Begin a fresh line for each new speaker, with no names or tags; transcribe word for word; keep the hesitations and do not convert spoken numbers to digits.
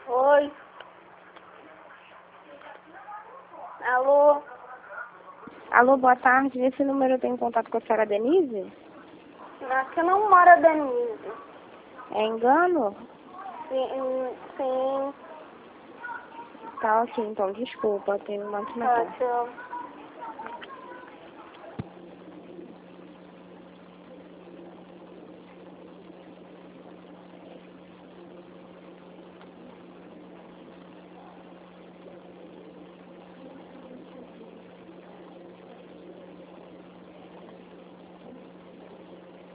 Oi. Alô?
Alô, boa tarde. Esse número tem contato com a senhora Denise?
Aqui não mora Denise.
É engano?
Sim, sim.
Tá ok, então, desculpa, tenho uma
Tá,
informação.
tchau.